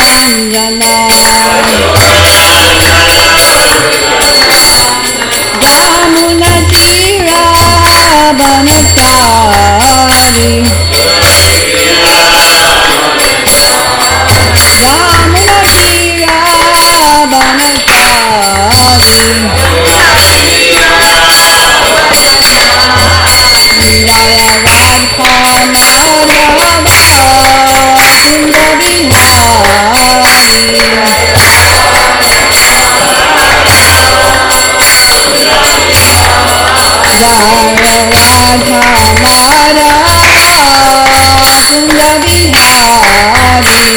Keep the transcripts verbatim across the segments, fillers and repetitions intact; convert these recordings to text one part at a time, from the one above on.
Ranjana Jamuna Tira Banachari Jamuna Tira Banachari Jaya Radha Madhava Kunda Bihari Jaya Radha Madhava Kunda Bihari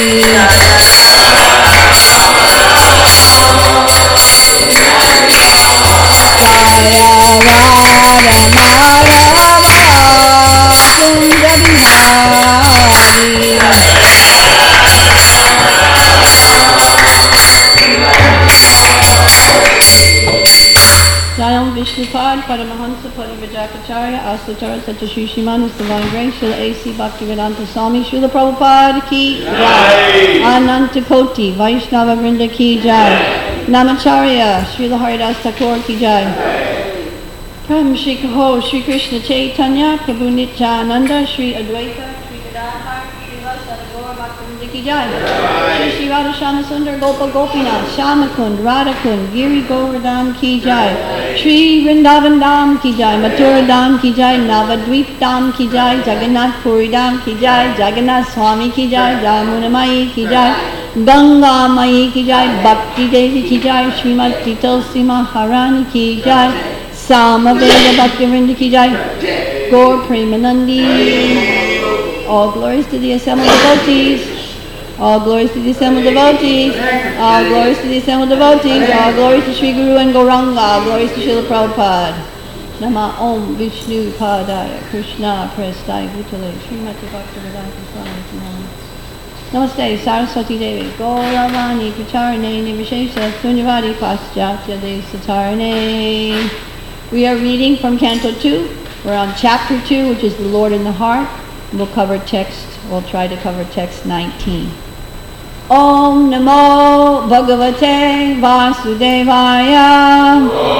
Jayam Vishnupad, Paramahansa Parivajakacharya, Asatara Satyashri Shriman, His Divine Grace, Srila A C Bhaktivedanta Swami, Srila Prabhupada Ki Jai, Ananta Koti, Vaishnava Vrinda Ki Jai, Namacharya, Srila Haridas Thakur Ki Jai, Prabhu Shri Kaho, Shri Krishna Chaitanya, Prabhu Nityananda, Shri Advaita, Shri Gadadhar, Shri Vasa, Gaur Bhaktivinoda Ki Jai, Shri Shri Radha Shama Sundar Gopal Gopinath, Shamakund, Radhakund, Giri Govardhan Ki Jai, Shri Vrindavan Dham Ki Jai, Mathura Dham Ki Jai, Navadvip Dham Ki Jai, Jagannath Puri Dham Ki Jai, Jagannath Swami Ki Jai, Jamuna Mai Ki Jai, Ganga Mai Ki Jai, Bhakti Devi Ki Jai, Srimati Tulsi Maharani Ki Jai, Samaveda Bhaktivinoda Ki Jai, Gaur Premanandi. All glories to the assembled devotees. All glories to the assembled devotees. All glories to the assembled devotees. All glories to Sri Guru and Gauranga. All glories to Srila Prabhupada. Nama Om Vishnu Padaya Krishna Prestaya Bhutale Srimati Bhaktivedanta Swami Namo. Namaste Saraswati Devi Gauravani Pracharane Nivishesha Sunyavadi Paschatya Desatarane. We are reading from Canto two. We're on Chapter two, which is the Lord in the Heart. We'll cover text, we'll try to cover text nineteen. Om Namo Bhagavate Vasudevaya.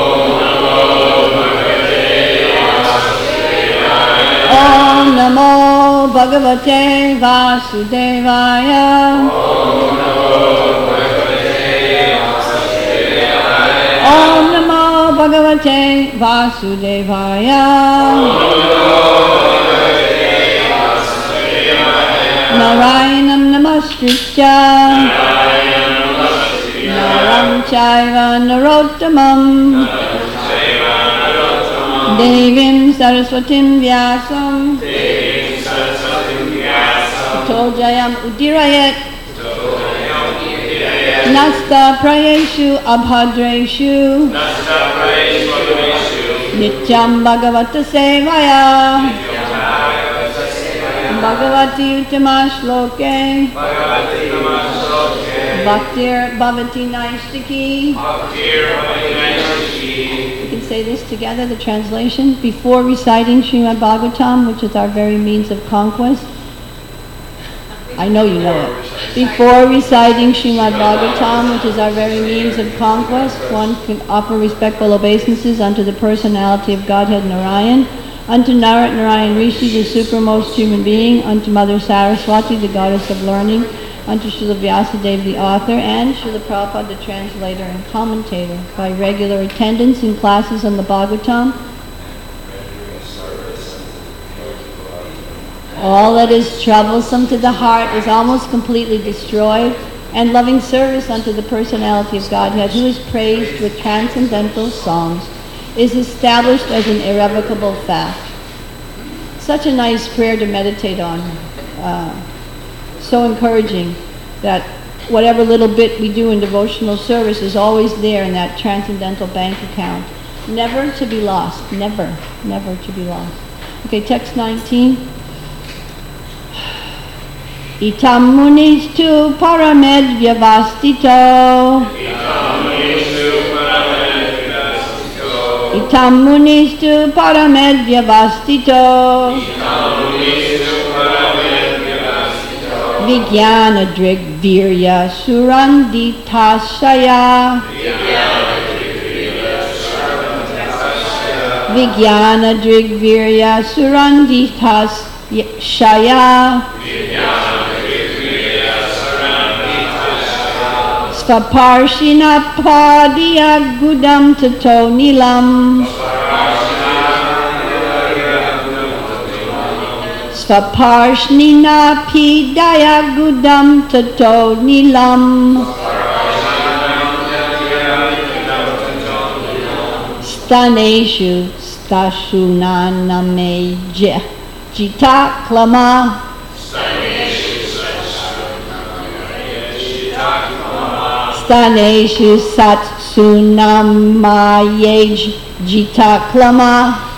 Om Namo Bhagavate Vasudevaya. Om Namo Bhagavate Vasudevaya. Narayanam Namaskritya Naram Chaiva Narottamam Devim Saraswatim Vyasam Tato Jayam Udirayat Nasta Prayeshu Abhadreshu Nityam Bhagavata Sevaya Bhagavati Uttama Shloke Bhaktir Bhavati Naistiki. We can say this together, the translation. Before reciting Srimad Bhagavatam, which is our very means of conquest. I know you know it. Before reciting Srimad Bhagavatam, which is our very means of conquest, one can offer respectful obeisances unto the personality of Godhead Narayan, unto Narat Narayan Rishi, the supremmost human being, unto Mother Saraswati, the goddess of learning, unto Srila Vyasadeva, the author, and Srila Prabhupada, the translator and commentator. By regular attendance in classes on the Bhagavatam, all that is troublesome to the heart is almost completely destroyed, and loving service unto the personality of Godhead, who is praised with transcendental songs, is established as an irrevocable fact. Such a nice prayer to meditate on. Uh, so encouraging that whatever little bit we do in devotional service is always there in that transcendental bank account. Never to be lost. Never, never to be lost. Okay, text nineteen. Itam munistu paramed vyavastito. Itam munistu paramed vyavastito. Vijnana-drig virya suranditashaya. Vijnana-drig virya suranditashaya. Svaparshina padya gudam tato nilam. Svaparshnina pidaya gudam tato nilam. Staneshu stashunanameja jita klama. Staneshu satsunamayej jita klama.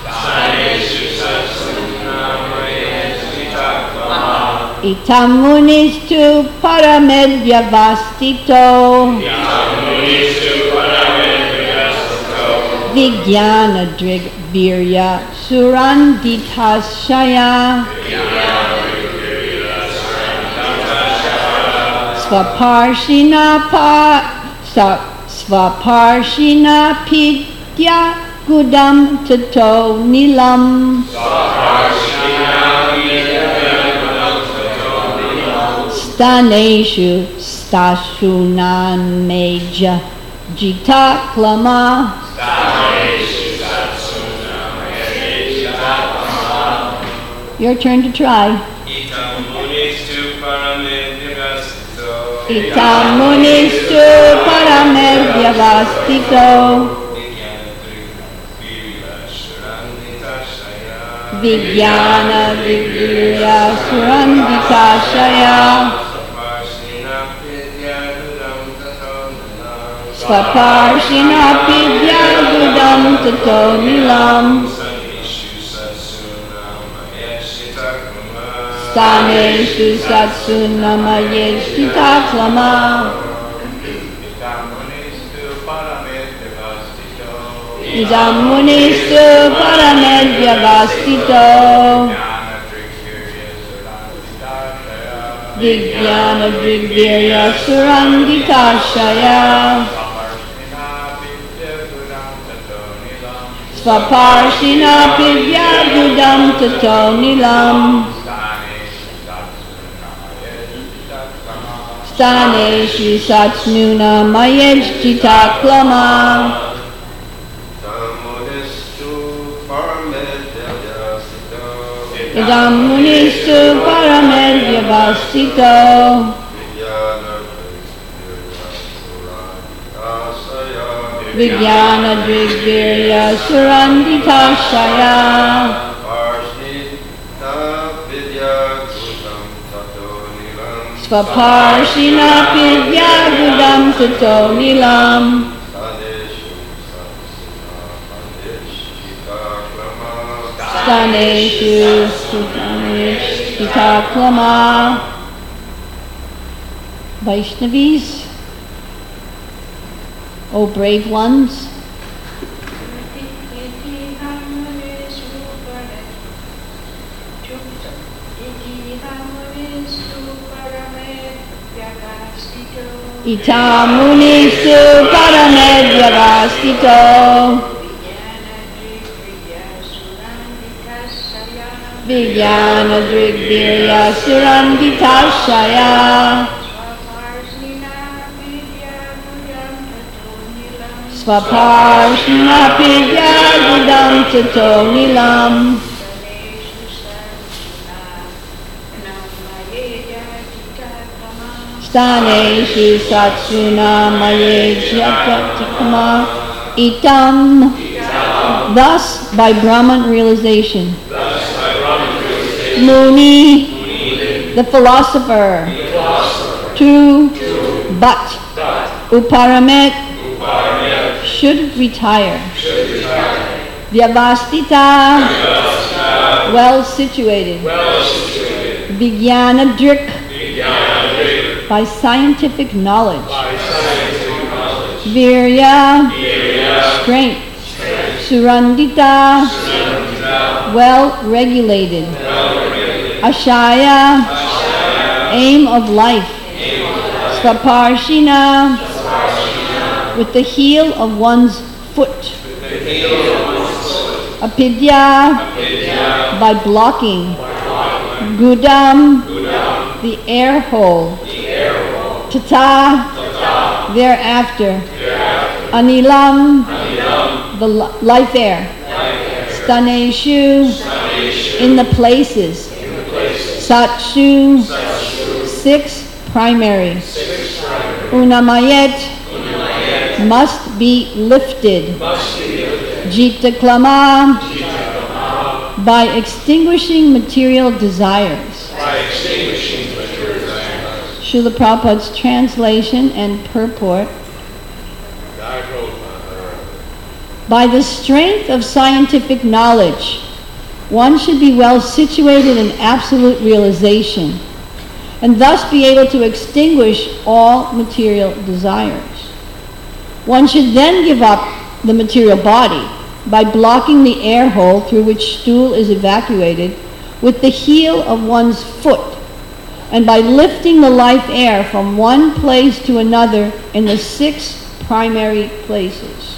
Itam munistu paramedvyavastito. Vijnana-drig virya suranditashaya. Svaparshina pa Svaparshina pidya gudam tato nilam. Staneshu stashunan meja jita klama. Your turn to try. Itam munistu paramedvyavastito. Vijnana-drig virya suranditashaya. Svaparshina pidya gudam tato nilam. Staneshu satsunamayejita klama. Idam munistu paramedvyavastito. Vijnana-drig virya suranditashaya. Svaparshina pidya gudam tato nilam. Staneshu satsunamayejita klama. Idam munistu paramedvyavastito. Vijnana-drig virya suranditashaya. Svaparshina pidya gudam tato nilam. Staneshu sutaneshtita klama. Vaishnavis, O brave ones, Itam munistu paramedvyavastito. Vijnana-drig virya suranditashaya. Svaparshina pidya gudam tato nilam. Staneshu satsunamayejita klama. Itam. Thus, by Brahman realization, Muni, the philosopher, true, but, Uparamet, should retire. Vyavastita, well situated. Vijnana-drig, by scientific knowledge. Virya, strength. Surandita, well regulated. Ashaya, aim of life. Swaparshina, with the heel of one's foot. Apidya, by blocking. Gudam, the air hole. Tata, thereafter. Anilam, the life air. Staneshu, in the places. Satshu, six primary. Unamayet, must be lifted. Jita klama, by extinguishing material desires. Srila Prabhupada's translation and purport. By the strength of scientific knowledge, one should be well situated in absolute realization, and thus be able to extinguish all material desires. One should then give up the material body by blocking the air hole through which stool is evacuated with the heel of one's foot, and by lifting the life air from one place to another in the six primary places.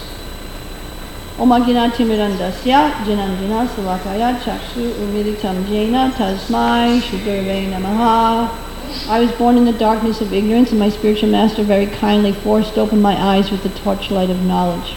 Om Ajnana-timirandasya jananjana salakaya chakshu umilitam jena tasmai shudurve namaha. I was born in the darkness of ignorance, and my spiritual master very kindly forced open my eyes with the torchlight of knowledge.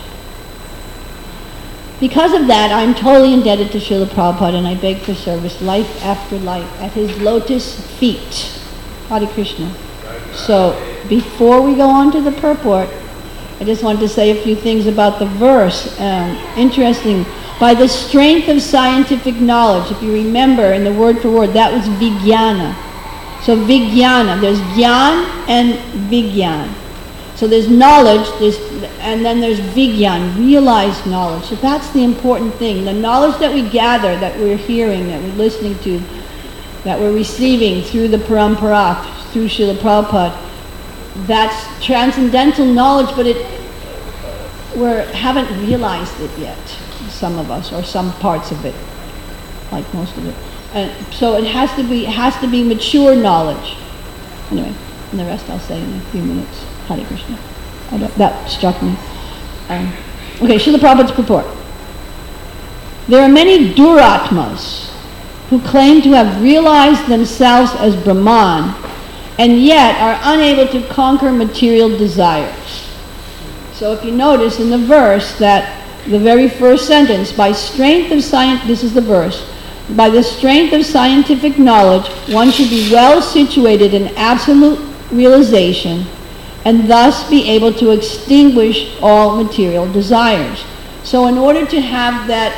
Because of that, I am totally indebted to Srila Prabhupada, and I beg for service life after life at his lotus feet. Hare Krishna. So, before we go on to the purport, I just wanted to say a few things about the verse. Um, interesting. By the strength of scientific knowledge, if you remember in the word for word, that was Vijnana. So Vijnana, there's Gyan and Vigyan. So there's knowledge, there's, and then there's Vigyan, realized knowledge. So that's the important thing. The knowledge that we gather, that we're hearing, that we're listening to, that we're receiving through the Parampara, through Srila Prabhupada, that's transcendental knowledge, but it we haven't realized it yet, some of us, or some parts of it, like most of it. And so it has to be has to be mature knowledge. Anyway, and the rest I'll say in a few minutes. Hare Krishna. I don't, that struck me. Um, okay, Srila Prabhupada's purport. There are many Duratmas who claim to have realized themselves as Brahman, and yet are unable to conquer material desires. So if you notice in the verse that the very first sentence, by strength of science, this is the verse, by the strength of scientific knowledge, one should be well situated in absolute realization, and thus be able to extinguish all material desires. So in order to have that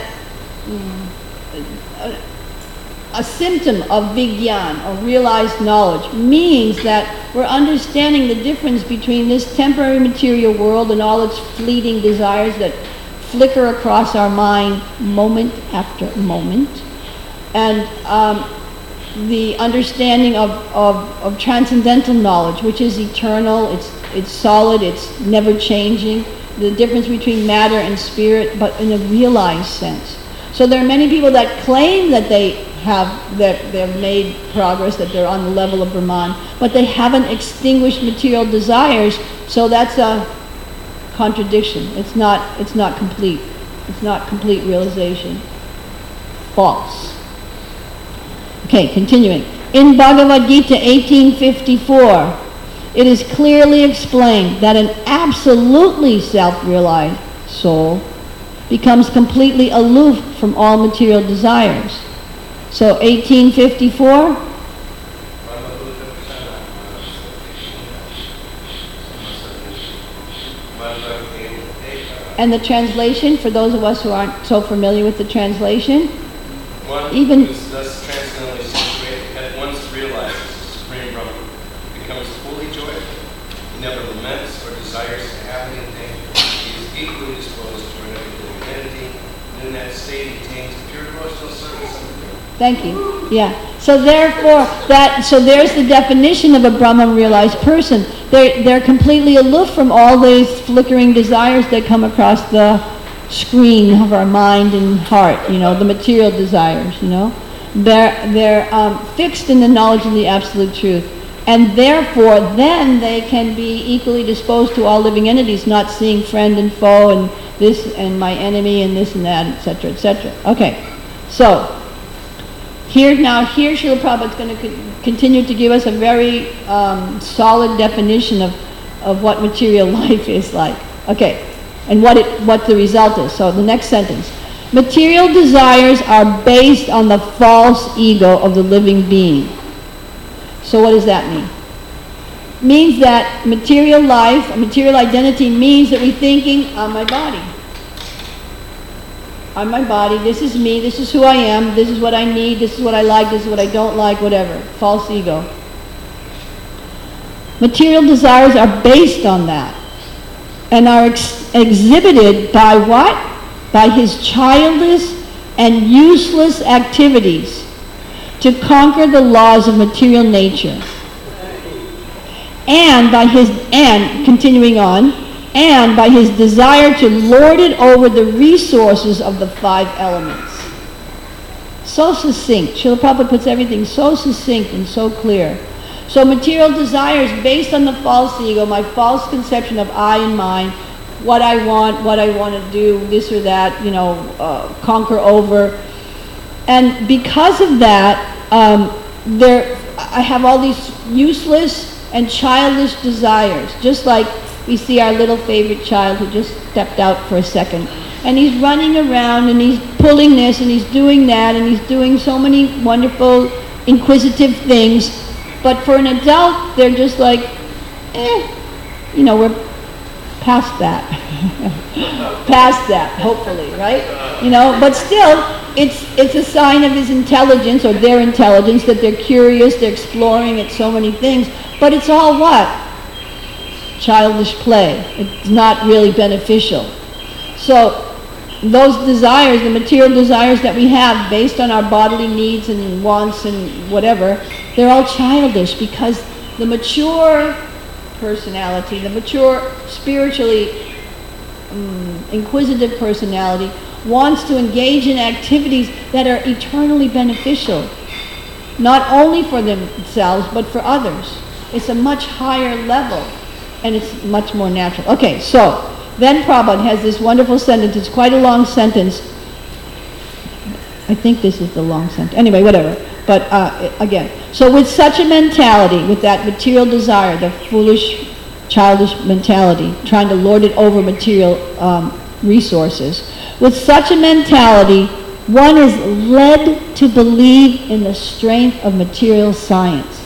a symptom of Vigyan, or realized knowledge, means that we're understanding the difference between this temporary material world and all its fleeting desires that flicker across our mind moment after moment, and um, the understanding of, of, of transcendental knowledge, which is eternal, it's, it's solid, it's never changing, the difference between matter and spirit, but in a realized sense. So there are many people that claim that they have, that they've made progress, that they're on the level of Brahman, but they haven't extinguished material desires, so that's a contradiction. It's not, it's not complete. It's not complete realization. False. Okay, continuing. In Bhagavad Gita eighteen fifty-four, it is clearly explained that an absolutely self-realized soul becomes completely aloof from all material desires. So eighteen fifty-four, and the translation, for those of us who aren't so familiar with the translation, one even who is thus transcendently situated at once realizes the Supreme Brahman, becomes fully joyful. He never laments or desires to have anything. He is equally disposed to whatever living entity, and in that state he attains pure devotional service unto God. Thank you. Yeah. So therefore, that so there's the definition of a Brahman realized person. They're they're completely aloof from all these flickering desires that come across the screen of our mind and heart. You know, the material desires. You know, they're they're um, fixed in the knowledge of the absolute truth. And therefore, then they can be equally disposed to all living entities, not seeing friend and foe and this and my enemy and this and that, et cetera, et cetera. Okay, so here now, here Srila Prabhupada is going to co- continue to give us a very um, solid definition of, of what material life is like. Okay, and what it what the result is. So the next sentence. Material desires are based on the false ego of the living being. So what does that mean? Means that material life, material identity means that we're thinking, I'm my body. I'm my body, this is me, this is who I am, this is what I need, this is what I like, this is what I don't like, whatever. False ego. Material desires are based on that and are ex- exhibited by what? By his childish and useless activities to conquer the laws of material nature. And by his, and, continuing on, and by his desire to lord it over the resources of the five elements. So succinct. Srila Prabhupada puts everything so succinct and so clear. So material desires based on the false ego, my false conception of I and mine, what I want, what I want to do, this or that, you know, uh, conquer over. And because of that, um, there, I have all these useless and childish desires. Just like we see our little favorite child who just stepped out for a second. And he's running around and he's pulling this and he's doing that and he's doing so many wonderful, inquisitive things. But for an adult, they're just like, eh, you know, we're past that. Past that, hopefully, right? You know, but still, it's it's a sign of his intelligence or their intelligence that they're curious, they're exploring at so many things. But it's all what? Childish play. It's not really beneficial. So those desires, the material desires that we have based on our bodily needs and wants and whatever, they're all childish because the mature personality, the mature spiritually um, inquisitive personality wants to engage in activities that are eternally beneficial, not only for themselves but for others. It's a much higher level and it's much more natural. Okay, so then Prabhupada has this wonderful sentence. It's quite a long sentence. I think this is the long sentence. Anyway, whatever. But uh, again, so with such a mentality, with that material desire, the foolish, childish mentality, trying to lord it over material um, resources, with such a mentality, one is led to believe in the strength of material science.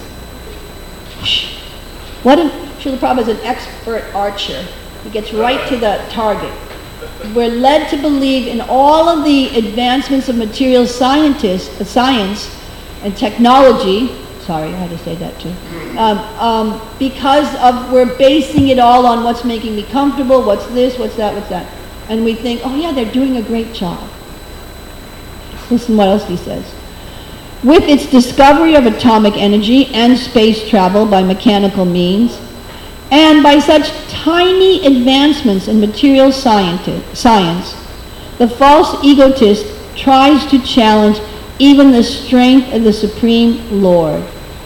What if Srila Prabhupada is an expert archer? He gets right to the target. We're led to believe in all of the advancements of material scientists, uh, science and technology. Sorry, I had to say that too. Um, um, because of we're basing it all on what's making me comfortable, what's this, what's that, what's that. And we think, oh yeah, they're doing a great job. Listen what else he says. With its discovery of atomic energy and space travel by mechanical means, and by such tiny advancements in material scienti- science, the false egotist tries to challenge even the strength of the Supreme Lord,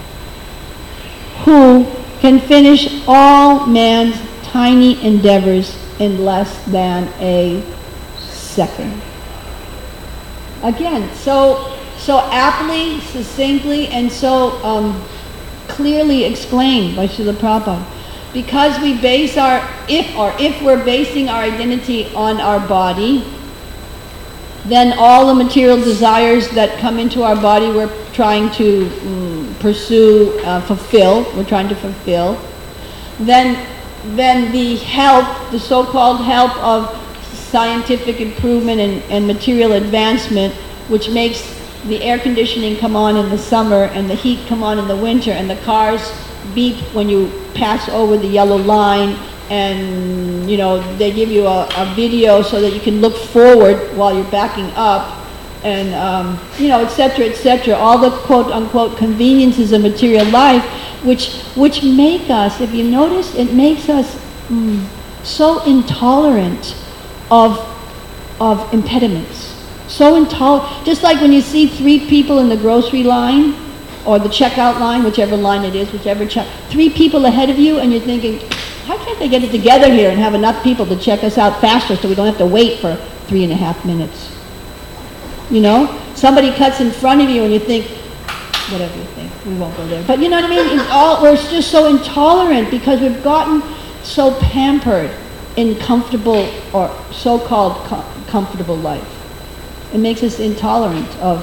who can finish all man's tiny endeavors in less than a second. Again, so so aptly, succinctly, and so um, clearly explained by Srila Prabhupada. Because we base our, if or if we're basing our identity on our body, then all the material desires that come into our body we're trying to um, pursue, uh, fulfill, we're trying to fulfill. Then, then the help, the so-called help of scientific improvement and, and material advancement, which makes the air conditioning come on in the summer and the heat come on in the winter and the cars beep when you pass over the yellow line, and you know they give you a, a video so that you can look forward while you're backing up, and um, you know, et cetera, et cetera. All the quote unquote conveniences of material life, which which make us, if you notice, it makes us mm, so intolerant of of impediments. So intolerant. Just like when you see three people in the grocery line, or the checkout line, whichever line it is, whichever check, three people ahead of you, and you're thinking, how can't they get it together here and have enough people to check us out faster so we don't have to wait for three and a half minutes? You know? Somebody cuts in front of you and you think, whatever you think, we won't go there. But you know what I mean? It's all, we're just so intolerant because we've gotten so pampered in comfortable or so-called com- comfortable life. It makes us intolerant of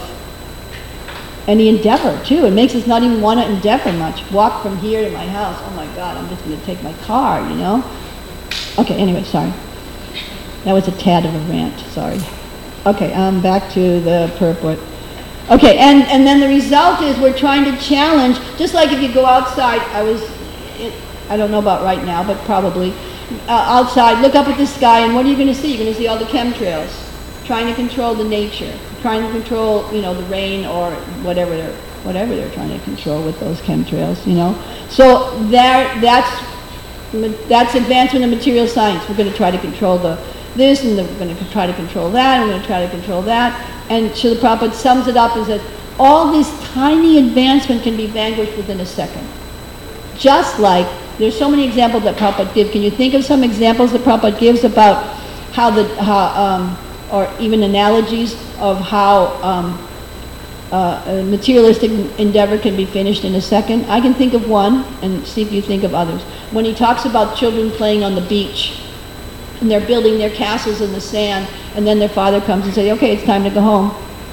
any endeavor, too. It makes us not even want to endeavor much. Walk from here to my house. Oh, my God, I'm just going to take my car, you know? Okay, anyway, sorry. That was a tad of a rant, sorry. Okay, um, back to the purport. Okay, and, and then the result is we're trying to challenge, just like if you go outside, I was, it, I don't know about right now, but probably, uh, outside, look up at the sky, and what are you going to see? You're going to see all the chemtrails, trying to control the nature, trying to control, you know, the rain or whatever they're, whatever they're trying to control with those chemtrails, you know. So there, that's, that's advancement of material science. We're going to try to control the this, and we're going to try to control that, and we're going to try to control that. And Srila Prabhupada sums it up and says, all this tiny advancement can be vanquished within a second. Just like, there's so many examples that Prabhupada gives. Can you think of some examples that Prabhupada gives about how the, how, um, or even analogies of how um, uh, a materialistic endeavor can be finished in a second? I can think of one, and see if you think of others. When he talks about children playing on the beach, and they're building their castles in the sand, and then their father comes and says, okay, it's time to go home.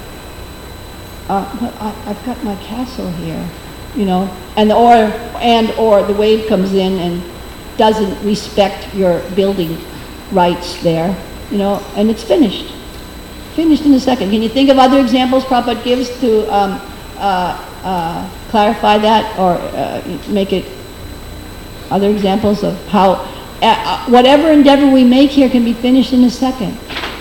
Uh, but I, I've got my castle here, you know, and or and or the wave comes in and doesn't respect your building rights there, you know, and it's finished. Finished in a second. Can you think of other examples Prabhupada gives to um, uh, uh, clarify that, or uh, make it other examples of how Uh, whatever endeavor we make here can be finished in a second.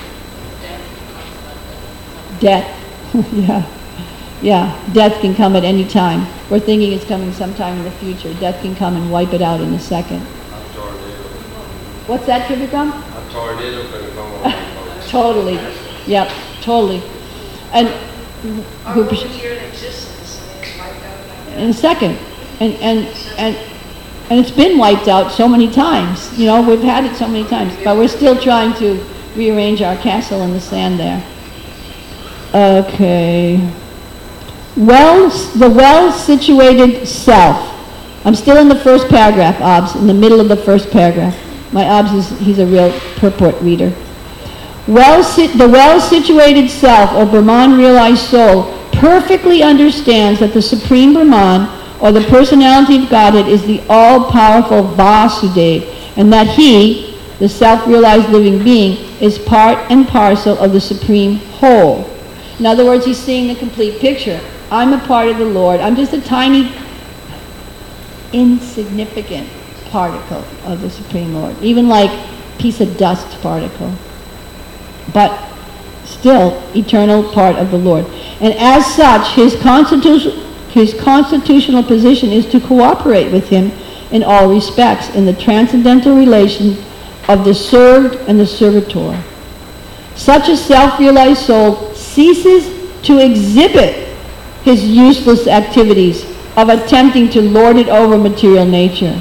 Death. yeah. Yeah. Death can come at any time. We're thinking it's coming sometime in the future. Death can come and wipe it out in a second. A tornado. What's that, Tribhugram? A tornado could come along. Totally. Yep. Totally. And Our whole here in existence, and it's wiped out. in a second. And, and, and, And it's been wiped out so many times. You know, we've had it so many times. But we're still trying to rearrange our castle in the sand there. Okay. Well, the well-situated self. I'm still in the first paragraph, Obs, in the middle of the first paragraph. My Obs, is he's a real purport reader. Well, the well-situated self, or Brahman-realized soul, perfectly understands that the Supreme Brahman, or the personality of Godhead, is the all-powerful Vasudeva, and that he, the self-realized living being, is part and parcel of the Supreme Whole. In other words, he's seeing the complete picture. I'm a part of the Lord. I'm just a tiny, insignificant particle of the Supreme Lord, even like piece of dust particle, but still eternal part of the Lord. And as such, his constitution His constitutional position is to cooperate with him in all respects in the transcendental relation of the served and the servitor. Such a self-realized soul ceases to exhibit his useless activities of attempting to lord it over material nature.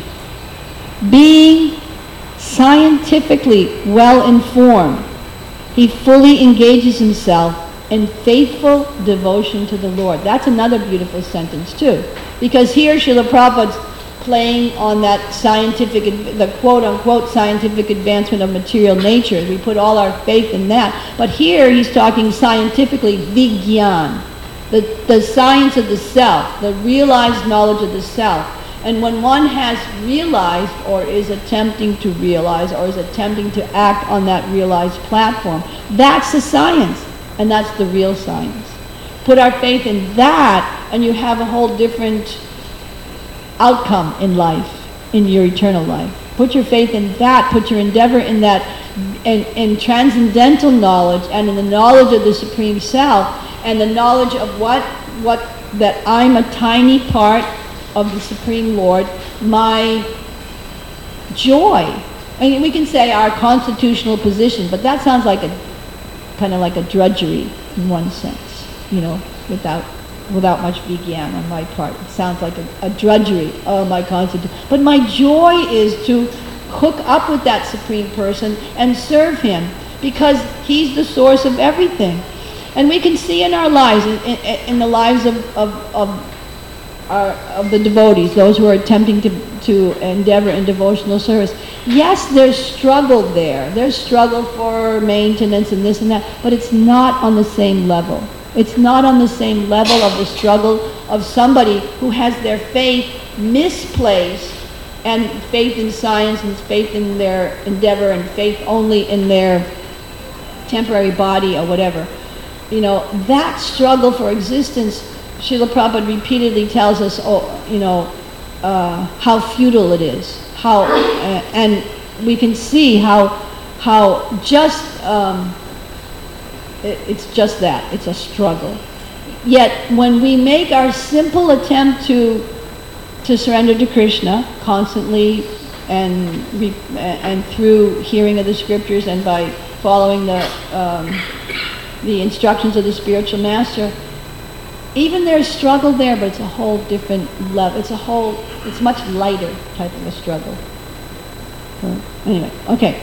Being scientifically well-informed, he fully engages himself in faithful devotion to the Lord. That's another beautiful sentence too. Because here Srila Prabhupada's playing on that scientific, the quote-unquote scientific advancement of material nature. We put all our faith in that. But here he's talking scientifically, Vigyan, the, the science of the self, the realized knowledge of the self. And when one has realized or is attempting to realize or is attempting to act on that realized platform, that's the science. And that's the real science. Put our faith in that, and you have a whole different outcome in life, in your eternal life. Put your faith in that, put your endeavor in that, in, in transcendental knowledge, and in the knowledge of the Supreme Self, and the knowledge of what, what, that I'm a tiny part of the Supreme Lord, my joy. I mean, we can say our constitutional position, but that sounds like a kind of like a drudgery in one sense, you know, without without much vigyan on my part. It sounds like a, a drudgery. Oh, my concentration. But my joy is to hook up with that Supreme Person and serve Him, because He's the source of everything. And we can see in our lives, in, in, in the lives of, of, of, our, of the devotees, those who are attempting to, to endeavor in devotional service, yes, there's struggle there. There's struggle for maintenance and this and that, but it's not on the same level. It's not on the same level of the struggle of somebody who has their faith misplaced, and faith in science and faith in their endeavor and faith only in their temporary body or whatever. You know, that struggle for existence, Srila Prabhupada repeatedly tells us, oh, you know, uh, how futile it is. How, uh, and we can see how, how just, um, it, it's just that, it's a struggle. Yet, when we make our simple attempt to to surrender to Krishna constantly, and re, and through hearing of the scriptures and by following the um, the instructions of the spiritual master, even there's struggle there, but it's a whole different level. It's a whole, it's much lighter type of a struggle. So, anyway, okay.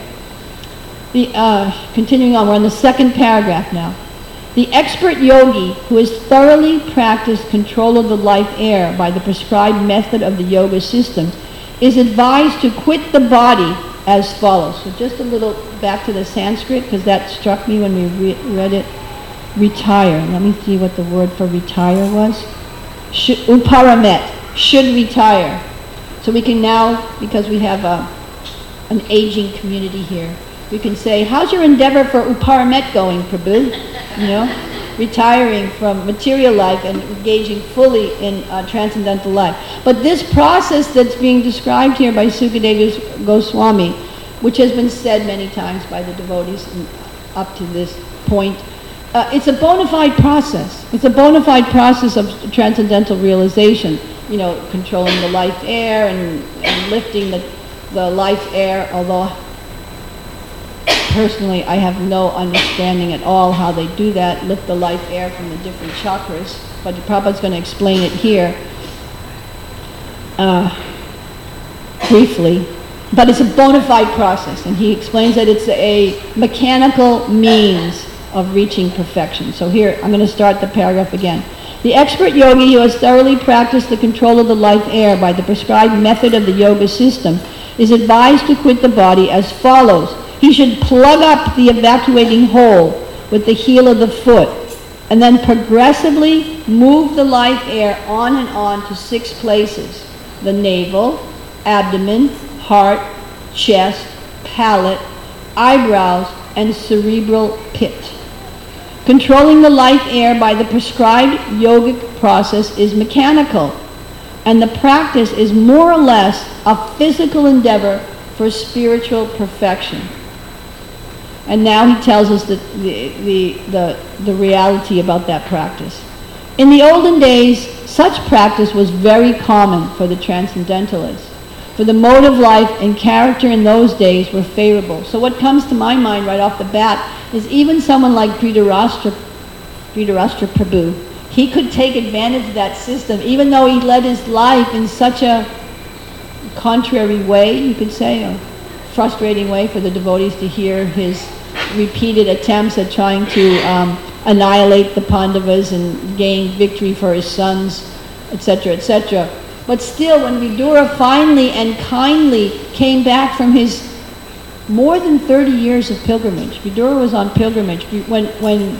The uh, continuing on, we're on the second paragraph now. The expert yogi who has thoroughly practiced control of the life air by the prescribed method of the yoga system is advised to quit the body as follows. So just a little back to the Sanskrit, because that struck me when we re- read it. Retire. Let me see what the word for retire was. Sh- uparamet. Should retire. So we can now, because we have a, an aging community here, we can say, how's your endeavor for uparamet going, Prabhu? You know, retiring from material life and engaging fully in uh, transcendental life. But this process that's being described here by Sukadeva Goswami, which has been said many times by the devotees in, up to this point, uh, it's a bona fide process. It's a bona fide process of transcendental realization. You know, controlling the life air and, and lifting the, the life air, although personally, I have no understanding at all how they do that, lift the life air from the different chakras, but Prabhupada's going to explain it here uh, briefly. But it's a bona fide process, and he explains that it's a mechanical means of reaching perfection. So here, I'm going to start the paragraph again. The expert yogi who has thoroughly practiced the control of the life air by the prescribed method of the yoga system is advised to quit the body as follows. He should plug up the evacuating hole with the heel of the foot and then progressively move the life air on and on to six places: the navel, abdomen, heart, chest, palate, eyebrows, and cerebral pit. Controlling the life air by the prescribed yogic process is mechanical, and the practice is more or less a physical endeavor for spiritual perfection. And now he tells us the, the, the, the, the reality about that practice. In the olden days, such practice was very common for the transcendentalists, for the mode of life and character in those days were favorable. So what comes to my mind right off the bat is even someone like Dhritarashtra, Dhritarashtra Prabhu, he could take advantage of that system, even though he led his life in such a contrary way, you could say, a frustrating way for the devotees to hear his repeated attempts at trying to um, annihilate the Pandavas and gain victory for his sons, et cetera, et cetera. But still, when Vidura finally and kindly came back from his more than thirty years of pilgrimage, Vidura was on pilgrimage when when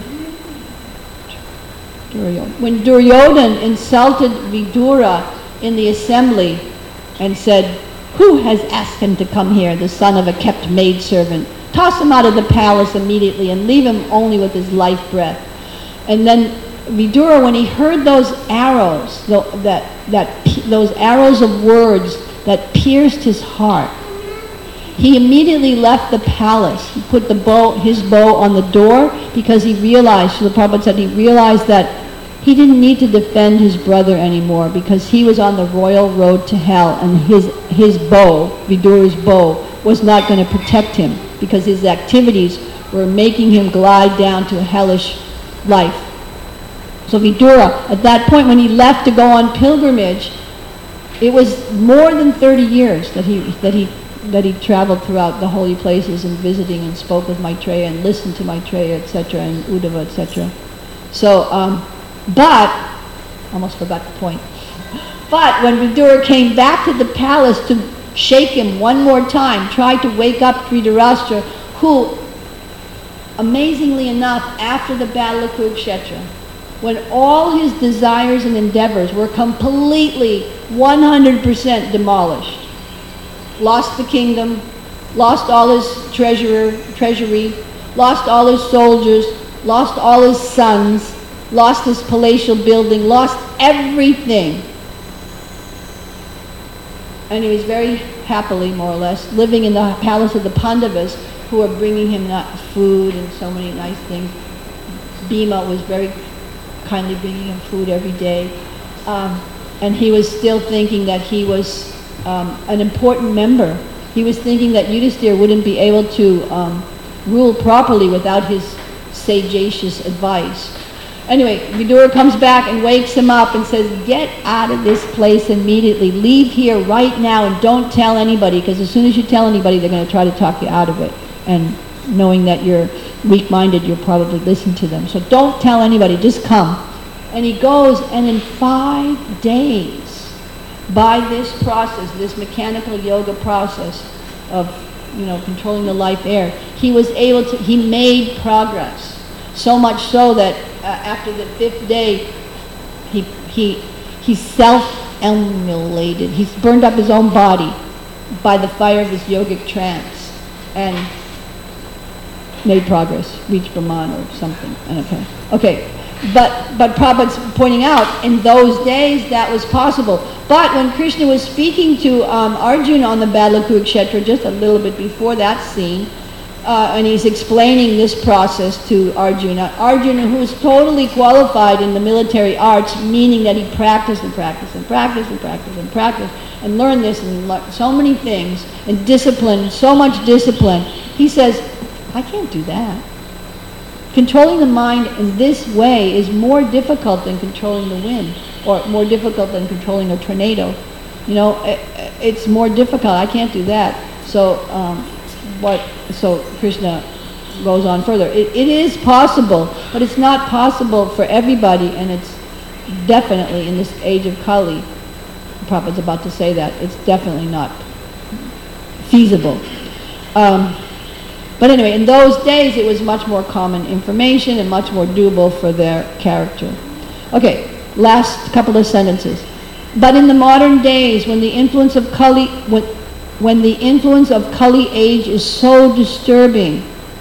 when Duryodhana insulted Vidura in the assembly and said, "Who has asked him to come here, the son of a kept maidservant? Toss him out of the palace immediately and leave him only with his life breath." And then Vidura, when he heard those arrows, that, that, those arrows of words that pierced his heart, he immediately left the palace. He put the bow, his bow on the door, because he realized, Srila Prabhupada said, he realized that he didn't need to defend his brother anymore, because he was on the royal road to hell, and his, his bow, Vidura's bow, was not going to protect him, because his activities were making him glide down to a hellish life. So Vidura, at that point when he left to go on pilgrimage, it was more than thirty years that he that he that he traveled throughout the holy places and visiting and spoke with Maitreya and listened to Maitreya, et cetera, and Uddhava, et cetera. So, um, but almost forgot the point. But when Vidura came back to the palace to shake him one more time, tried to wake up Dhritarashtra, who, amazingly enough, after the Battle of Kurukshetra, when all his desires and endeavors were completely one hundred percent demolished, lost the kingdom, lost all his treasurer, treasury, lost all his soldiers, lost all his sons, lost his palatial building, lost everything. And he was very happily, more or less, living in the palace of the Pandavas, who were bringing him not food and so many nice things. Bhima was very kindly bringing him food every day. Um, and he was still thinking that he was um, an important member. He was thinking that Yudhisthira wouldn't be able to um, rule properly without his sagacious advice. Anyway, Vidura comes back and wakes him up and says, get out of this place immediately. Leave here right now and don't tell anybody, because as soon as you tell anybody, they're going to try to talk you out of it. And knowing that you're weak-minded, you'll probably listen to them. So don't tell anybody, just come. And he goes, and in five days, by this process, this mechanical yoga process of, you know, controlling the life air, he was able to, he made progress. So much so that uh, after the fifth day, he, he, he self-emulated. He burned up his own body by the fire of his yogic trance and made progress, reached Brahman or something. Okay, okay. But, but Prabhupada's pointing out, in those days that was possible. But when Krishna was speaking to um, Arjuna on the Battle of Kurukshetra, just a little bit before that scene, uh, and he's explaining this process to Arjuna, Arjuna, who is totally qualified in the military arts, meaning that he practiced and practiced and practiced and practiced and practiced, and learned this and learned so many things, and discipline, so much discipline, he says, I can't do that. Controlling the mind in this way is more difficult than controlling the wind, or more difficult than controlling a tornado. You know, it, it's more difficult. I can't do that. So, um, what? So Krishna goes on further. It, it is possible, but it's not possible for everybody, and it's definitely in this age of Kali. Prabhupada's about to say that it's definitely not feasible. Um, But anyway, in those days it was much more common information and much more doable for their character. Okay, last couple of sentences. But in the modern days, when the influence of Kali, when, when the influence of Kali age is so disturbing,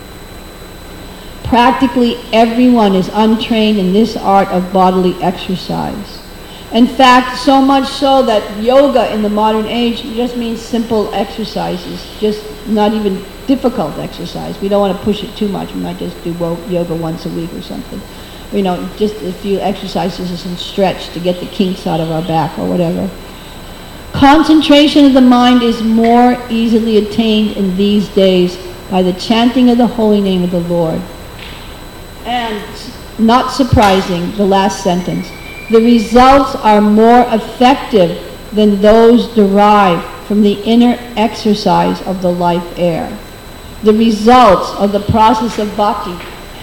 practically everyone is untrained in this art of bodily exercise. In fact, so much so that yoga in the modern age just means simple exercises, just not even difficult exercise. We don't want to push it too much. We might just do yoga once a week or something. You know, just a few exercises and stretch to get the kinks out of our back or whatever. Concentration of the mind is more easily attained in these days by the chanting of the holy name of the Lord. And, not surprising, the last sentence, the results are more effective than those derived from the inner exercise of the life air. The results of the process of bhakti,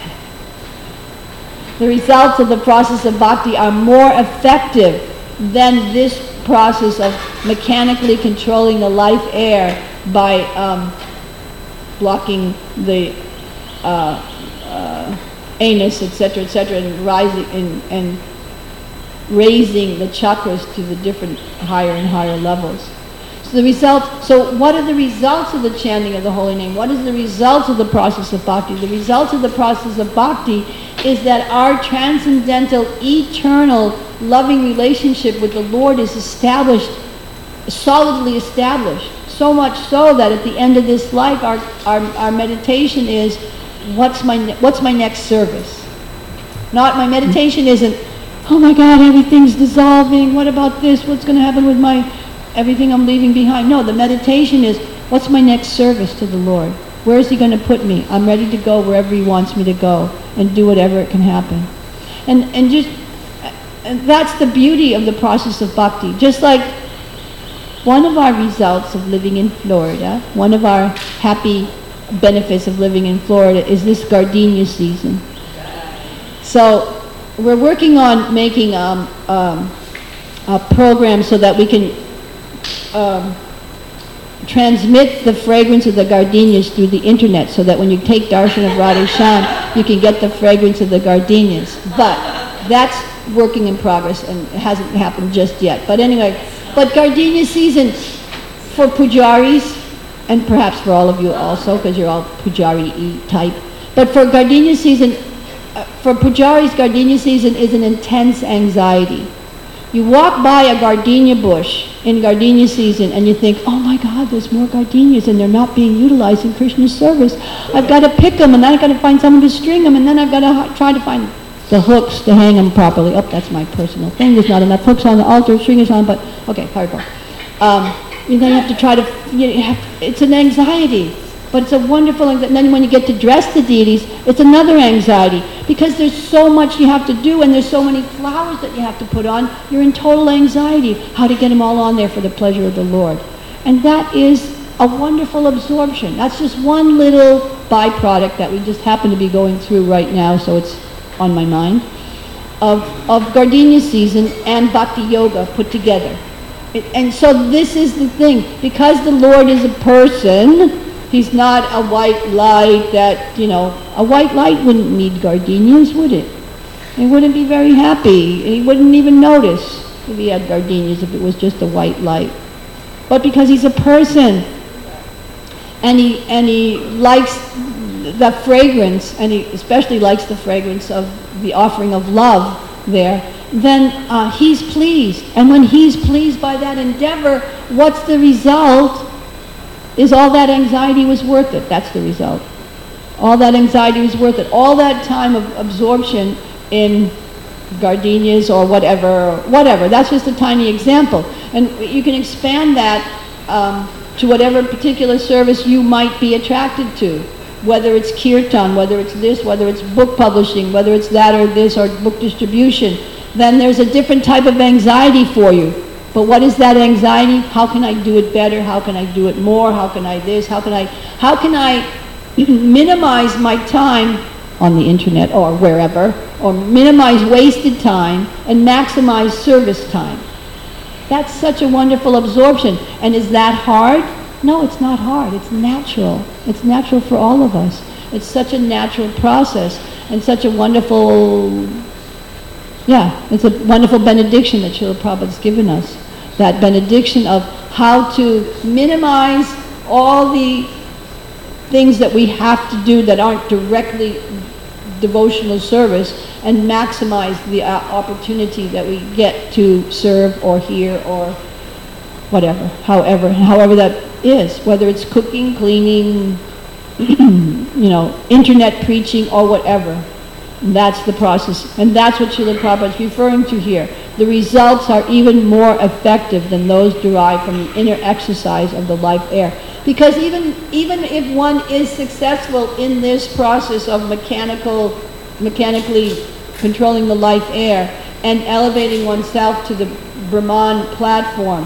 the results of the process of bhakti are more effective than this process of mechanically controlling the life air by um, blocking the uh, uh, anus, et cetera, et cetera, and rising and, and raising the chakras to the different higher and higher levels. So the result, so what are the results of the chanting of the holy name? What is the result of the process of bhakti? The result of the process of bhakti is that our transcendental, eternal, loving relationship with the Lord is established, solidly established. So much so that at the end of this life, our, our, our meditation is, what's my, ne- what's my next service? Not, my meditation isn't, oh my God, everything's dissolving, what about this, what's going to happen with my, everything I'm leaving behind? No, the meditation is, what's my next service to the Lord? Where is He going to put me? I'm ready to go wherever He wants me to go and do whatever it can happen. And and just and that's the beauty of the process of bhakti. Just like one of our results of living in Florida, one of our happy benefits of living in Florida is this gardenia season. So we're working on making um, um, a program so that we can um, transmit the fragrance of the gardenias through the internet, so that when you take darshan of Radhe Shyam, you can get the fragrance of the gardenias. But that's working in progress and it hasn't happened just yet. But anyway, but gardenia season for pujaris, and perhaps for all of you also, because you're all pujari type. But for gardenia season, uh, for pujaris, gardenia season is an intense anxiety. You walk by a gardenia bush in gardenia season and you think, oh my God, there's more gardenias and they're not being utilized in Krishna's service. I've got to pick them, and then I've got to find someone to string them, and then I've got to try to find the hooks to hang them properly. Oh, that's my personal thing. There's not enough hooks on the altar, stringers on, but okay, Haribol. Um, and then you have to try to, you have, it's an anxiety. But it's a wonderful, and then when you get to dress the deities, it's another anxiety. Because there's so much you have to do, and there's so many flowers that you have to put on, you're in total anxiety how to get them all on there for the pleasure of the Lord. And that is a wonderful absorption. That's just one little byproduct that we just happen to be going through right now, so it's on my mind, of, of gardenia season and bhakti yoga put together. It, and so this is the thing, because the Lord is a person, He's not a white light that, you know, a white light wouldn't need gardenias, would it? He wouldn't be very happy. He wouldn't even notice if he had gardenias, if it was just a white light. But because he's a person, and he, and he likes the fragrance, and he especially likes the fragrance of the offering of love there, then uh, he's pleased. And when he's pleased by that endeavor, what's the result? Is all that anxiety was worth it. That's the result. All that anxiety was worth it. All that time of absorption in gardenias or whatever, whatever. That's just a tiny example. And you can expand that um, to whatever particular service you might be attracted to. Whether it's kirtan, whether it's this, whether it's book publishing, whether it's that or this, or book distribution. Then there's a different type of anxiety for you. But what is that anxiety? How can I do it better? How can I do it more? How can I this? How can I, how can I minimize my time on the internet or wherever, or minimize wasted time and maximize service time? That's such a wonderful absorption. And is that hard? No, it's not hard. It's natural. It's natural for all of us. It's such a natural process and such a wonderful, yeah, it's a wonderful benediction that Srila Prabhupada's given us. That benediction of how to minimize all the things that we have to do that aren't directly devotional service, and maximize the uh, opportunity that we get to serve or hear or whatever, however, however that is, whether it's cooking, cleaning, you know, internet preaching or whatever. And that's the process, and that's what Srila Prabhupada is referring to here. The results are even more effective than those derived from the inner exercise of the life air. Because even, even if one is successful in this process of mechanical, mechanically controlling the life air and elevating oneself to the Brahman platform,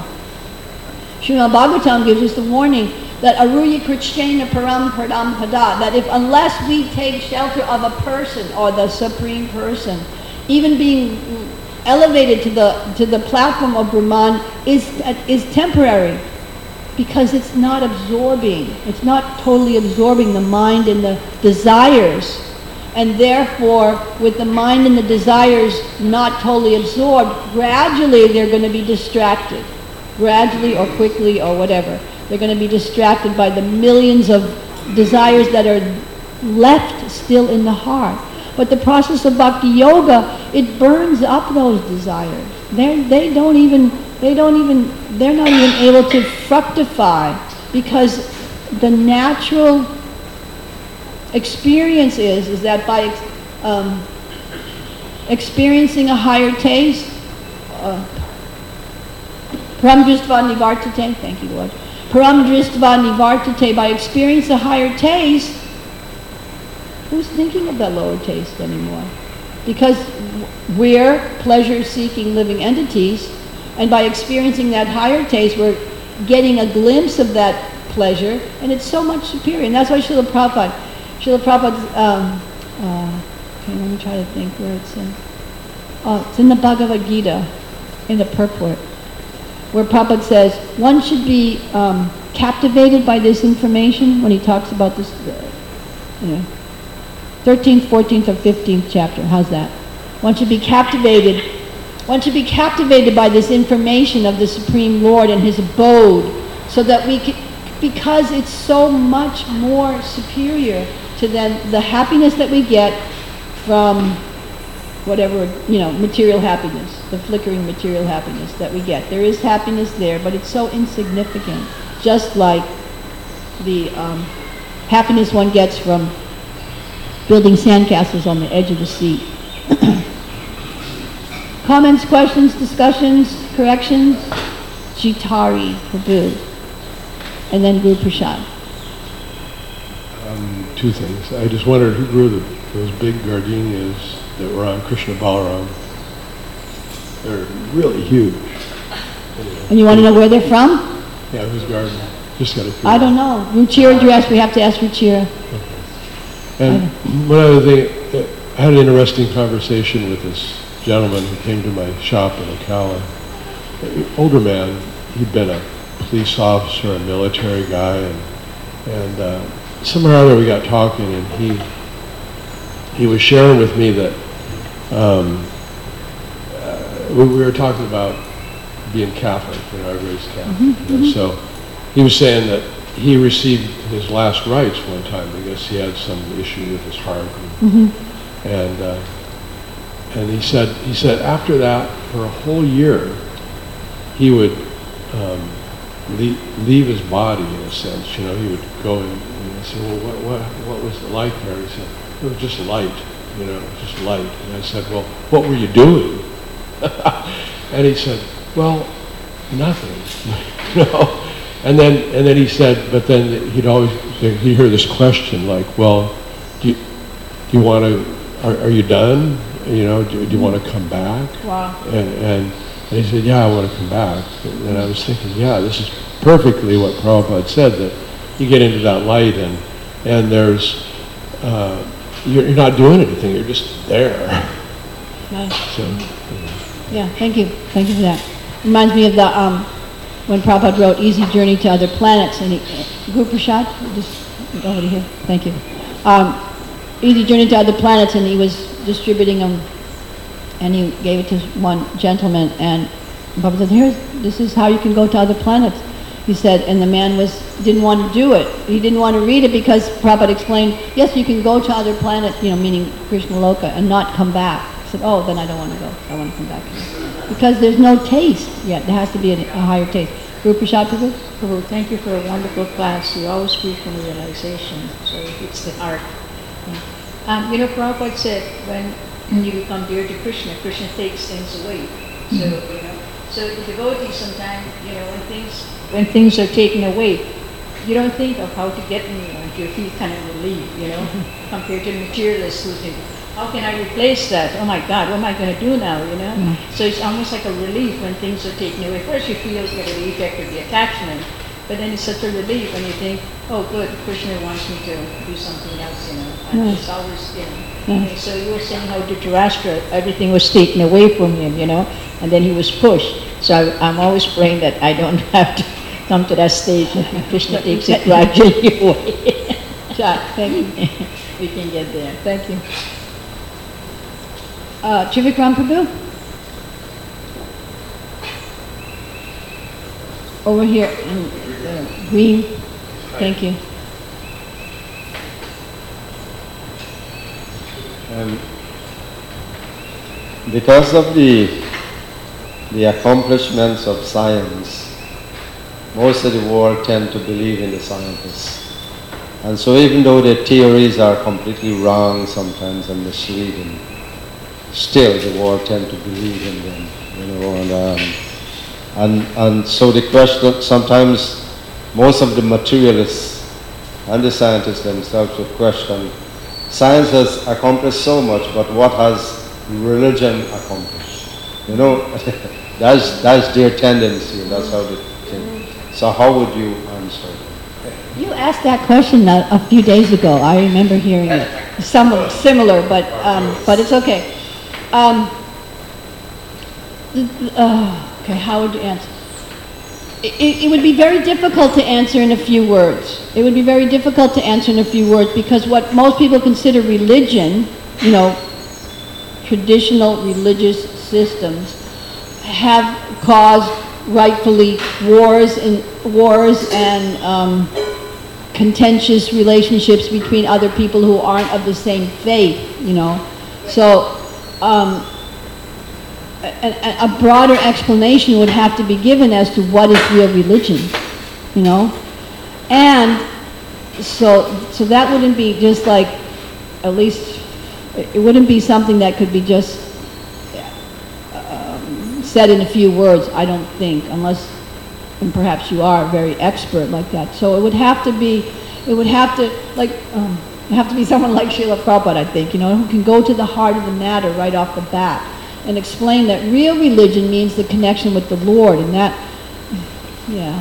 Srimad Bhagavatam gives us the warning that aruya krishna param pradam pada, that if unless we take shelter of a person or the supreme person, even being elevated to the to the platform of Brahman is is temporary, because it's not absorbing. It's not totally absorbing the mind and the desires, and therefore, with the mind and the desires not totally absorbed, gradually they're going to be distracted, gradually or quickly or whatever. They're going to be distracted by the millions of desires that are left still in the heart. But the process of bhakti yoga, it burns up those desires. They're, they don't even, they don't even, they're not even able to fructify, because the natural experience is, is that by um, experiencing a higher taste, uh, Param dristva nivartate, thank you, Lord. Param dristva nivartate, by experiencing a higher taste, who's thinking of that lower taste anymore? because we're pleasure-seeking living entities, and by experiencing that higher taste, we're getting a glimpse of that pleasure, and it's so much superior. And that's why Srila Prabhupada, Srila Prabhupada, um, uh, okay, let me try to think where it says. Oh, it's in the Bhagavad Gita, in the purport, where Prabhupada says one should be um, captivated by this information when he talks about this, uh, you know, thirteenth, fourteenth, or fifteenth chapter. How's that? One should be captivated. One should be captivated by this information of the Supreme Lord and His abode, so that we can, because it's so much more superior to then the happiness that we get from whatever, you know, material happiness, the flickering material happiness that we get. There is happiness there, but it's so insignificant, just like the um, happiness one gets from building sandcastles on the edge of the sea. Comments, questions, discussions, corrections? Jitari Prabhu. And then Guru Prasad. Um, two things. I just wondered who grew the, those big gardenias that were on Krishna Balaram. They're really huge. Anyway. And you want to know where they're from? Yeah, whose garden? Just got to. I don't know. Ruchira dress. We have to ask Ruchira. Okay. And one other thing, I had an interesting conversation with this gentleman who came to my shop in Ocala. Older man. He'd been a police officer, a military guy, and and uh, somehow or other we got talking, and he he was sharing with me that um, uh, we, we were talking about being Catholic. You know, I raised Catholic. Mm-hmm, you know, mm-hmm. So he was saying that he received his last rites one time because he had some issue with his heart, and Mm-hmm. and, uh, and he said he said after that for a whole year he would um, leave, leave his body in a sense. You know, he would go and, and I said, well, what what what was it like there? He said, it was just light. You know, it was just light. And I said, well, what were you doing? And he said, well, nothing. You know. And then and then he said, but then he'd always he'd hear this question like, well, do you, do you want to? Are, are you done? You know, do, do you want to come back? Wow. And, and and he said, yeah, I want to come back. And I was thinking, yeah, this is perfectly what Prabhupada said, that you get into that light and and there's uh, you're, you're not doing anything, you're just there. Nice. So, Yeah, thank you. Thank you for that. Reminds me of the um, when Prabhupada wrote Easy Journey to Other Planets, and he, Guru Prasad, just go over to here, thank you. Um, Easy Journey to Other Planets, and he was distributing them, and he gave it to one gentleman, and Prabhupada said, here, this is how you can go to other planets. He said, and the man was didn't want to do it. He didn't want to read it because Prabhupada explained, yes, you can go to other planets, you know, meaning Krishna Loka, and not come back. He said, oh, then I don't want to go. I want to come back here. Because there's no taste yet. There has to be a, a higher taste. Guru Prasad Prabhu? Prabhu, thank you for a wonderful class. You always speak from realization, so it hits the heart. Yeah. Um, you know, Prabhupada said, when you become dear to Krishna, Krishna takes things away. So, you know, so the devotee sometimes, you know, when things when things are taken away, you don't think of how to get anyone. You feel kind of relieved, you know, compared to the materialist who think, how can I replace that? Oh my God, what am I going to do now, you know? Mm. So it's almost like a relief when things are taken away. First you feel you know, the effect of the attachment, but then it's such a relief when you think, oh good, Krishna wants me to do something else, you know. And Mm. it's always, you know. Mm. Okay, so you were saying how Dhritarashtra, everything was taken away from him, you know, and then he was pushed. So I, I'm always praying that I don't have to come to that stage and Krishna takes it gradually away. Thank you. We can get there. Thank you. Uh, Trivikram Prabhu? Over here in uh, green. Thank you. Um, because of the the accomplishments of science, most of the world tend to believe in the scientists. And so even though their theories are completely wrong sometimes and misleading, still the world tend to believe in them, you know, and, um, and, and so the question, sometimes most of the materialists and the scientists themselves would question, science has accomplished so much, but what has religion accomplish. You know, that's, that's their tendency, and that's how they think. So how would you answer? You asked that question a, a few days ago. I remember hearing it. Some similar, but um, but it's okay. Um, uh, okay, how would you answer? It, it would be very difficult to answer in a few words. It would be very difficult to answer in a few words because what most people consider religion, you know, traditional religious systems, have caused rightfully wars and wars and um, contentious relationships between other people who aren't of the same faith, you know. So um, a, a broader explanation would have to be given as to what is real religion, you know. And so, so that wouldn't be just like, at least, it wouldn't be something that could be just um, said in a few words, I don't think, unless, and perhaps you are very expert like that. So it would have to be, it would have to, like, um, it have to be someone like Srila Prabhupada, I think, you know, who can go to the heart of the matter right off the bat and explain that real religion means the connection with the Lord, and that, yeah.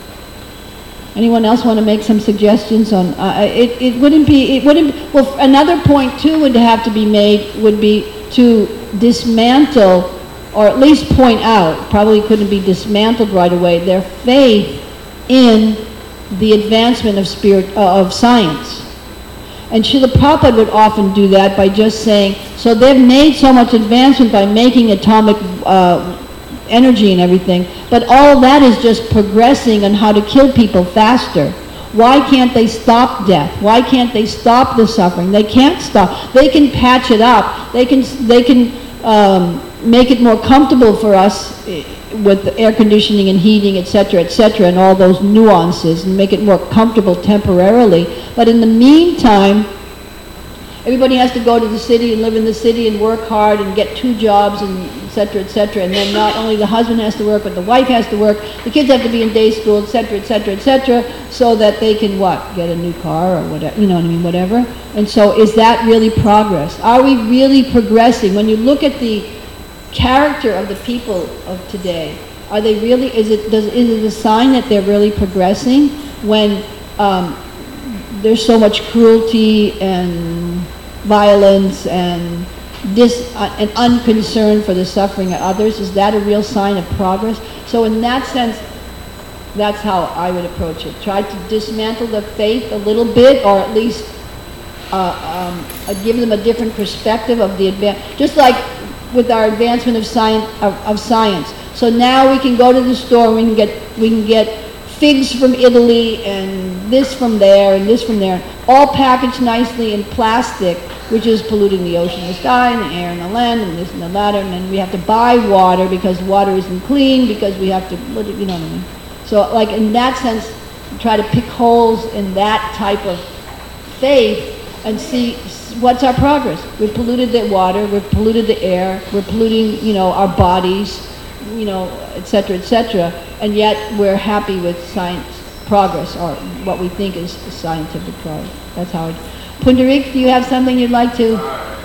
Anyone else want to make some suggestions on, uh, it, it wouldn't be, it wouldn't, well, another point too would have to be made would be to dismantle, or at least point out, probably couldn't be dismantled right away, their faith in the advancement of spirit, uh, of science. And Srila Prabhupada would often do that by just saying, so they've made so much advancement by making atomic uh, energy and everything, but all that is just progressing on how to kill people faster. Why can't they stop death? Why can't they stop the suffering? They can't stop. They can patch it up. They can, they can um, make it more comfortable for us with air conditioning and heating, et cetera, et cetera, and all those nuances, and make it more comfortable temporarily. But in the meantime, everybody has to go to the city and live in the city and work hard and get two jobs and et cetera, et cetera. And then not only the husband has to work, but the wife has to work. The kids have to be in day school, et cetera, et cetera, et cetera, so that they can what? Get a new car or whatever, you know what I mean, whatever. And so is that really progress? Are we really progressing? When you look at the character of the people of today, are they really, is it, does, is it a sign that they're really progressing when um, there's so much cruelty and violence and dis, uh, and unconcern for the suffering of others? Is that a real sign of progress? So in that sense, that's how I would approach it. Try to dismantle the faith a little bit, or at least uh, um, uh, give them a different perspective of the advance, just like with our advancement of science, of, of science. So now we can go to the store and we can get we can get figs from Italy and this from there and this from there, all packaged nicely in plastic, which is polluting the ocean, the sky, and the air, and the land, and this and the latter. And then we have to buy water because water isn't clean, because we have to, you know what I mean. So, like in that sense, try to pick holes in that type of faith and see what's our progress. We've polluted the water, we've polluted the air, we're polluting, you know, our bodies, you know, et cetera, et cetera, and yet we're happy with science progress, or what we think is scientific progress. That's how it. Pundarik, do you have something you'd like to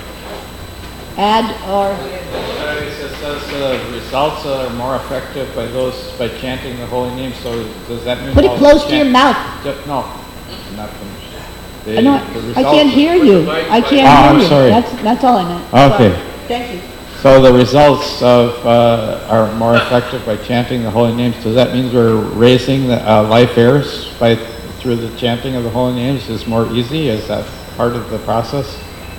add, or? It says uh, results are more effective by those by chanting the holy name. So does that mean? Put it close to your mouth. Just, no, not finished. I, know, I can't hear you. I can't oh, hear I'm you. sorry. That's, that's all I meant. Okay. Sorry. Thank you. So the results of uh, are more effective by chanting the holy names. Does that mean we're raising the uh, life heirs by through the chanting of the holy names is more easy? Is that part of the process?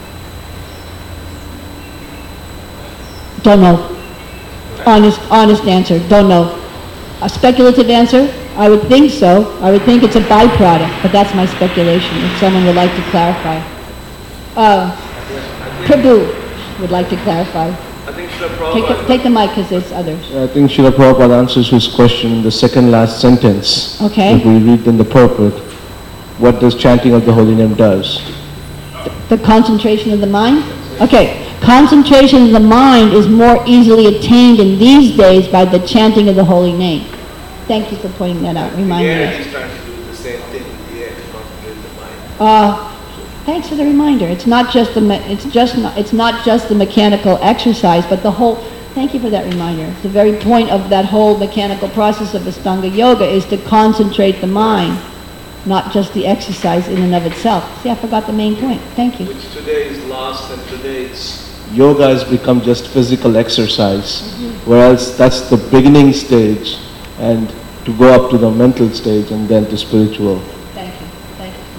Don't know. Honest, honest answer. Don't know. A speculative answer? I would think so. I would think it's a byproduct, but that's my speculation. If someone would like to clarify, uh, Prabhu would like to clarify. I think Srila Take the, Prabhupada, take the mic because there's others. I think Srila Prabhupada answers his question in the second last sentence. Okay. If we read in the purport, what does chanting of the holy name does? The concentration of the mind? Okay. Concentration of the mind is more easily attained in these days by the chanting of the holy name. Thank you for pointing that out. Remind me. yeah, he's trying to do the same thing with the air, to concentrate the mind. Uh, thanks for the reminder. It's not just the, me- it's just not, it's not just the mechanical exercise, but the whole, thank you for that reminder. It's the very point of that whole mechanical process of Ashtanga Yoga is to concentrate the mind, not just the exercise in and of itself. See, I forgot the main point. Thank you. Which today is lost and today it's Yoga has become just physical exercise, whereas that's the beginning stage, and to go up to the mental stage and then to spiritual. Thank you. Thank you.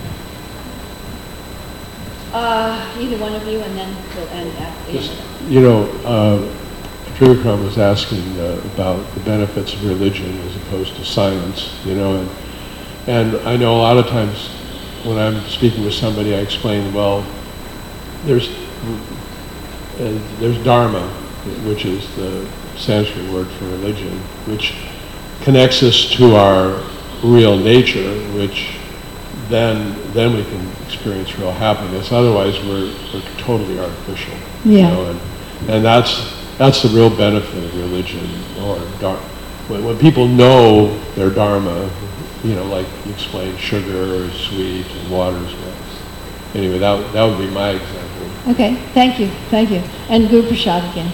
Uh, either one of you, and then we'll end after. Just, you know, uh, Trivakram was asking uh, about the benefits of religion as opposed to science, you know, and, and I know a lot of times when I'm speaking with somebody, I explain, well, there's, uh, there's Dharma, which is the Sanskrit word for religion, which connects us to our real nature, which then then we can experience real happiness. Otherwise, we're, we're totally artificial. Yeah. You know, and, and that's that's the real benefit of religion, or dar- when, when people know their dharma, you know, like you explained, sugar is sweet and water is nice. Anyway, that that would be my example. Okay, thank you, thank you. And Guru Prasad again.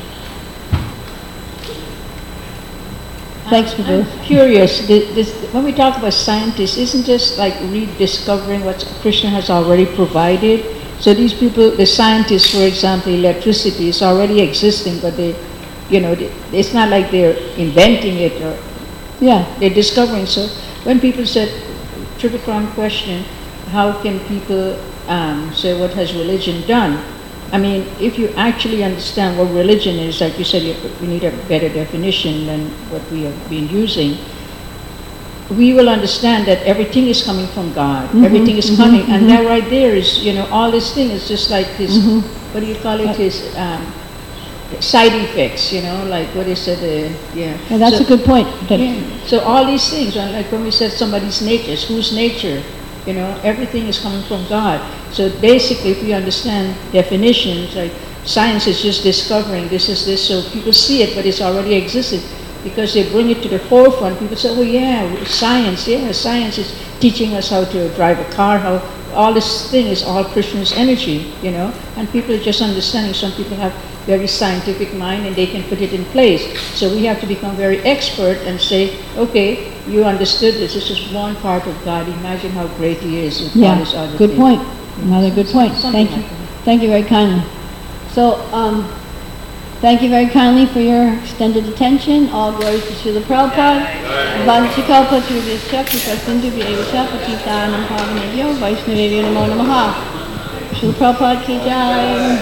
Thanks, I'm Prabhu. curious, thi- this, when we talk about scientists, isn't just like rediscovering what Krishna has already provided? So these people, the scientists, for example, electricity is already existing, but they, you know, they, it's not like they're inventing it or, Yeah, they're discovering. So when people said, Trivakram question, how can people um, say what has religion done? I mean, if you actually understand what religion is, like you said, you, we need a better definition than what we have been using. We will understand that everything is coming from God. Mhm, Everything is mhm, coming, mhm. and that right there is, you know, all this thing is just like this. Mhm. What do you call it? His um, side effects. You know, like what is it? Uh, yeah. yeah, that's So- a good point. That- yeah. So all these things, and like when we said somebody's nature, whose nature? You know, everything is coming from God. So basically, if we understand definitions, like science is just discovering this is this, so people see it, but it's already existed. Because they bring it to the forefront, people say, oh yeah, science, yeah, science is teaching us how to drive a car, how all this thing is all Krishna's energy, you know, and people are just understanding. Some people have very scientific mind and they can put it in place. So we have to become very expert and say, okay, you understood this, this is one part of God, imagine how great He is with all His Yeah, other good things. point. Another good point. Something Thank you. like that. Thank you very kindly. So, um, thank you very kindly for your extended attention. All glories to Srila Prabhupada. Vanchikalpa Churvyascha Kripasindhu Vyeva Patitanam Pavanebhyo Vaishnavebhyo Namo Namaha. Srila Prabhupada ki jai.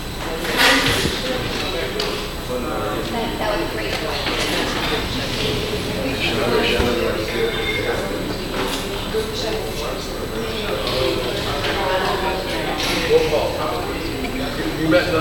That was great. You met